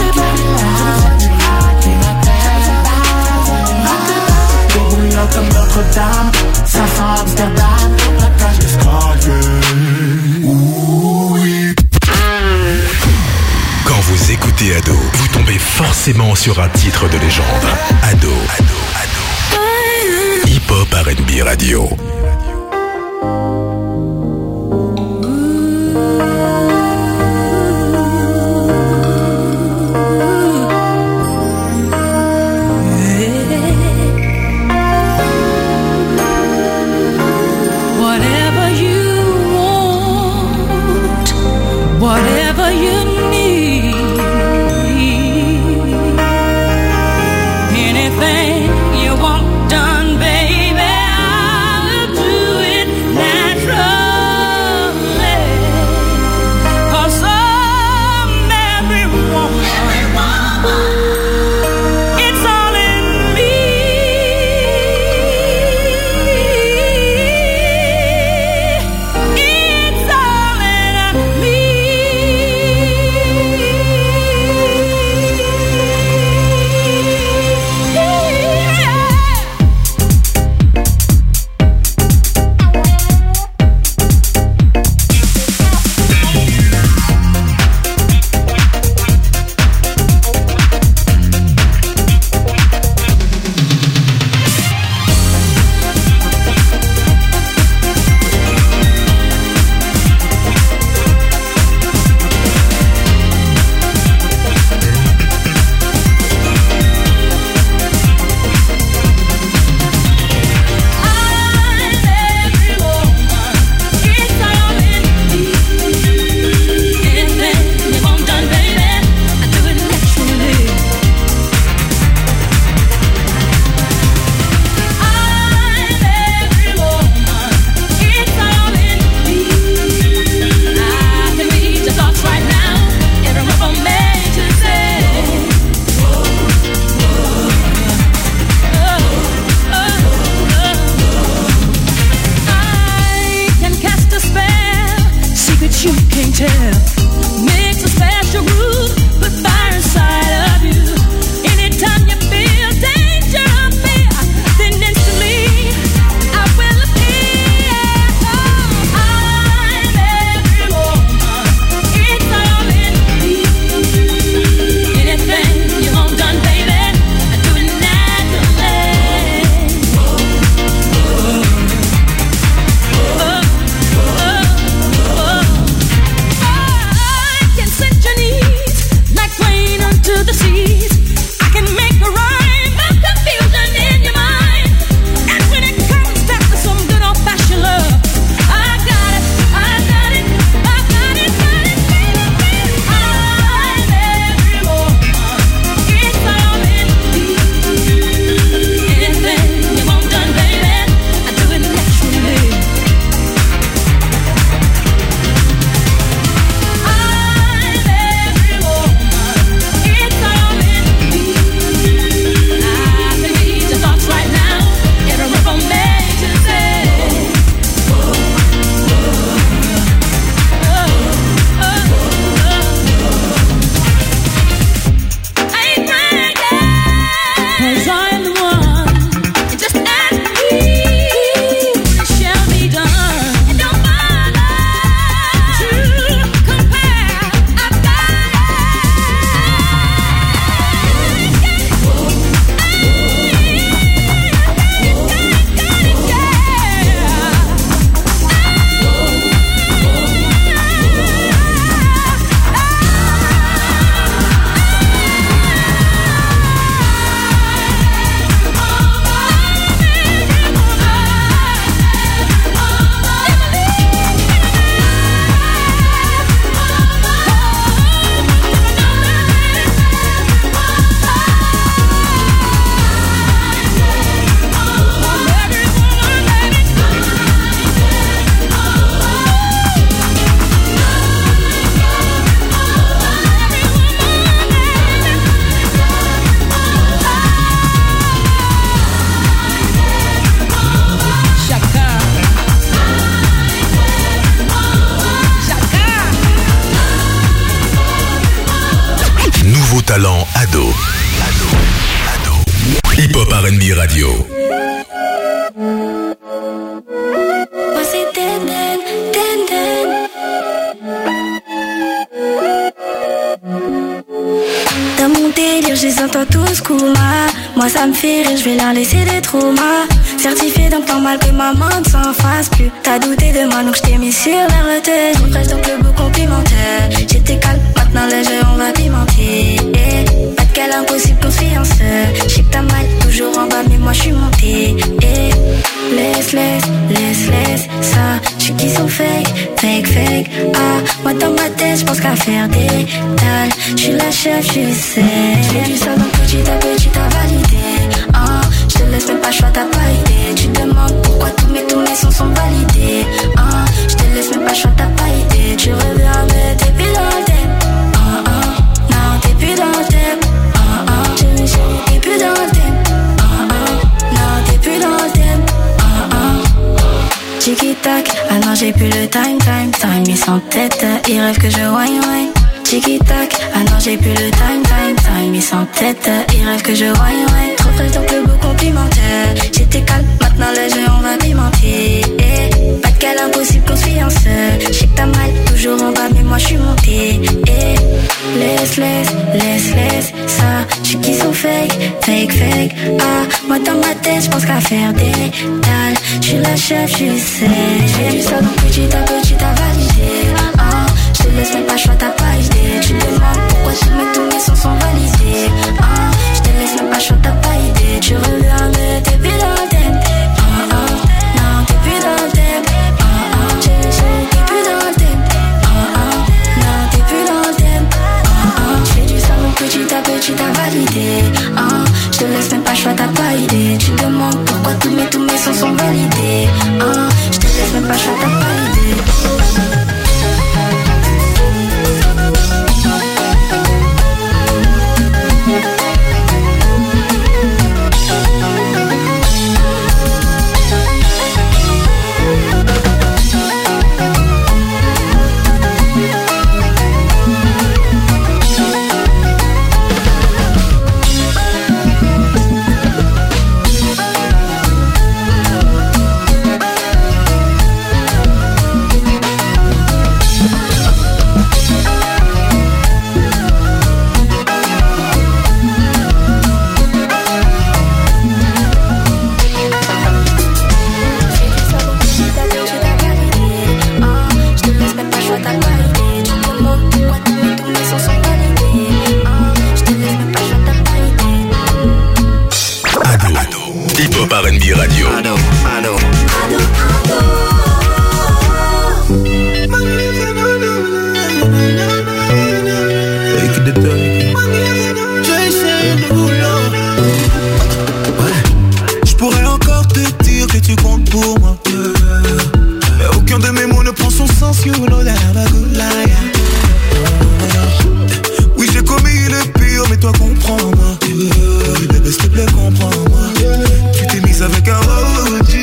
qui m'appelle papi. Des boulots comme Notre-Dame, ça sent Amsterdam, la cage d'escalier. Oui. Quand vous écoutez Ado, vous tombez forcément sur un titre de légende. Ado, Ado, Ado. Hip-hop R and B Radio. Whatever you want, whatever you need. you can't tell. Makes a special groove, put fire inside of you. Anytime you feel danger or fear, then instantly I will appear. Oh, I'm every woman, it's all in me. Anything you want done, baby, I do it naturally. Oh, oh, oh, oh. I can set your needs like rain unto the seas. I can make a rhyme of confusion in your mind. And when it comes back to some good old-fashioned love, I got it, I got it, I got it, got it, baby, baby. I'm every woman, it's all in me. Anything you want done, baby, I do it naturally. I'm every woman, it's all in me. I can read your thoughts right now, every word from A to Z. Oh, oh, oh, oh. I ain't bragging, 'cause I'm the one. You just ask me, it shall be done. And don't bother to compare. I've got Nouveau talent ado. Ado. Ado. Hip-hop R and B radio. Voici Denden, Denden. Dans mon délire, je les entends tous Kouma. Moi ça me fait rire, je vais leur laisser des traumas. Certifié donc normal que maman ne s'en fasse plus. T'as douté de moi donc je t'ai mis sur la retenue. Trop fraîche donc le beau complimentaire. J'étais calme, maintenant les jeux on va pimenter. Eh, pas de câlin impossible qu'on se fianceur. J'sais que t'as mal, toujours en bas mais moi je suis montée. Eh, laisse, laisse, laisse, laisse ça. J'sais qu'ils sont fake, fake, fake. Ah, moi dans ma tête j'pense qu'à faire des dalles. J'suis la chef, j'suis sec. J'fais du ça donc petit à petit t'as validé. Ah, j'te laisse même pas choix, t'as pas idée. Tu te demandes pourquoi tous mes, tous mes sons sont validés. Ah, j'te laisse même pas choix, t'as pas idée. Tu reviens mais t'es plus dans le thème. Ah, ah, non t'es plus dans le thème. Ah, ah, chérie, chérie, t'es plus dans le thème. Ah, ah, non t'es plus dans le thème. Ah, ah. Tiki-tac, ah non j'ai plus le time, time, time. Ils sont tête, ils rêvent que je wine, wine. Tiki-tac, ah non j'ai plus le time, time, time. Ils sont tête, ils rêvent que je wine, wine. Trop fraîche donc le beau complimentaire. J'étais calme, maintenant le jeu on va pimenter. Eh, pas de câlin impossible qu'on se fiance. J'sais que t'as mal, toujours en bas mais moi j'suis montée. Eh, laisse, laisse, laisse, laisse ça. J'sais qu'ils sont fake, fake, fake. Ah, moi dans ma tête j'pense qu'à faire des dalles. J'suis la chef, j'suis sec. J'fais du ça donc petit à petit t'as validé. Ah, j'te laisse même pas choix, t'as pas idée. Tu te demandes pourquoi tous mes, tous mes sons sont validés. Ah, j'te laisse même pas choix, t'as pas idée. Tu reviens mais t'es plus dans le thème. Ah, ah, non t'es plus dans le thème. Ah, ah, chérie, chérie, t'es plus dans le thème. Ah, ah, non t'es plus dans le thème. Ah, ah, j'fais du savon petit à petit t'as validé. Ah, j'te laisse même pas choix, t'as pas idée. Tu te demandes pourquoi tous mes, tous mes sons sont validés. Ah, j'te laisse même pas choix, t'as pas idée. demande pourquoi t'as mis tous mes sens sont alignés. Ah, je te laisse même pas choix Ado. Ado. Hip-hop R and B radio. Ado, Ado. Ado, Ado. Take it to take. Je pourrais encore te dire que tu comptes pour moi, mais aucun de mes mots ne prend son sens. You know that I'm a good liar. Oui, j'ai commis le pire, mais toi comprends-moi. Oui, bébé, s'il te plaît, comprends-moi. Tu t'es mise avec un O G.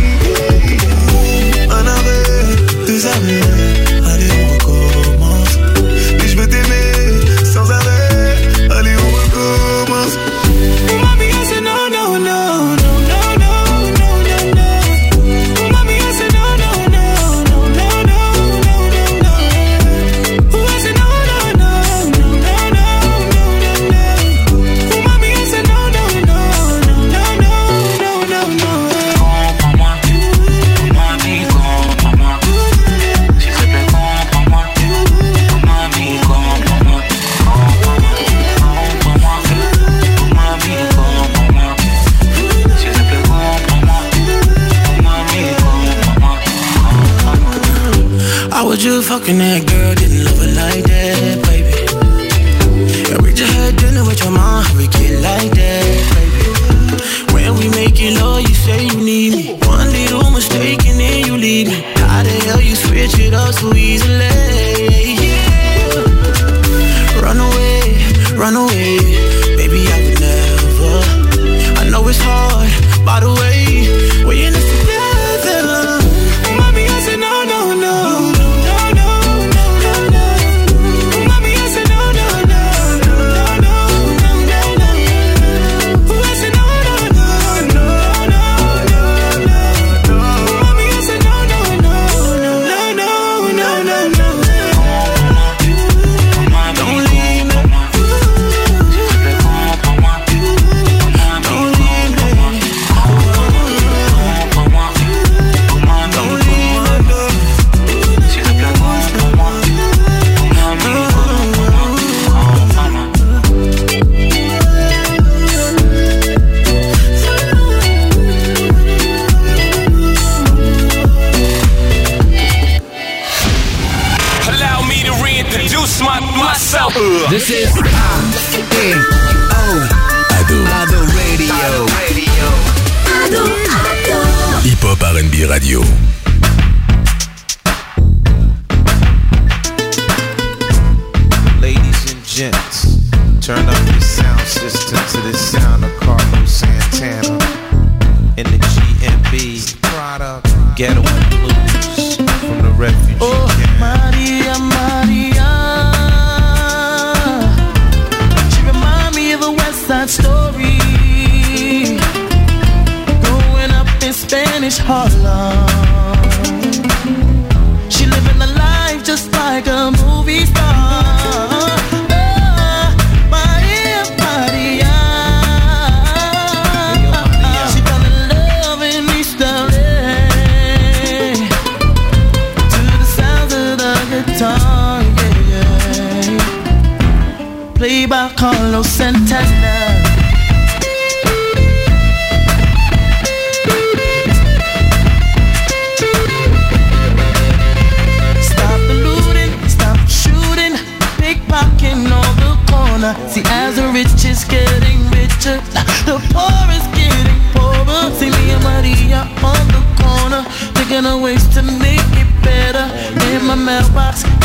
Un arrêt, deux arrêts. Allez, on recommence. Et je vais t'aimer sans arrêt. Allez, on recommence. Mami, I said no, no, no, no, no, no, no, no, no. Mami, I said no, no, no, no, no, no, no, no, no. I said no, no, no, no, no, no, no, no, no. Mami, I said no, no, no, no, no, no, no, no, no. Comprends-moi, mami, comprends-moi. S'il te plaît, comprends-moi. Mami, comprends-moi. How would you fucking that girl? Didn't love her like that, baby. And we just had dinner with your mom. How we get like that, baby? When we make it low, you say you need me. One little mistake and then you leave me. How the hell you switch it up so easily? Yeah. Run away, run away. Baby, I would never. I know it's hard, by the way. We're in this together. Mommy, I said no, no, no. This is A O Ado. Ado Radio. Ado, Ado. Hip-hop R and B radio. Ladies and gents, turn up your sound system to the sound of Carlos Santana in the G M B product Ghetto and Blues from the refugee oh, camp. Maria, Maria. That story growing up in Spanish Harlem. She living a life just like a movie star. Oh, Maria, Maria. She fell in love in East L A to the sounds of the guitar, yeah, yeah. Played by Carlos Santana. See, as the rich is getting richer, the poor is getting poorer. See me and Maria on the corner, thinking of ways to make it better. In my mailbox,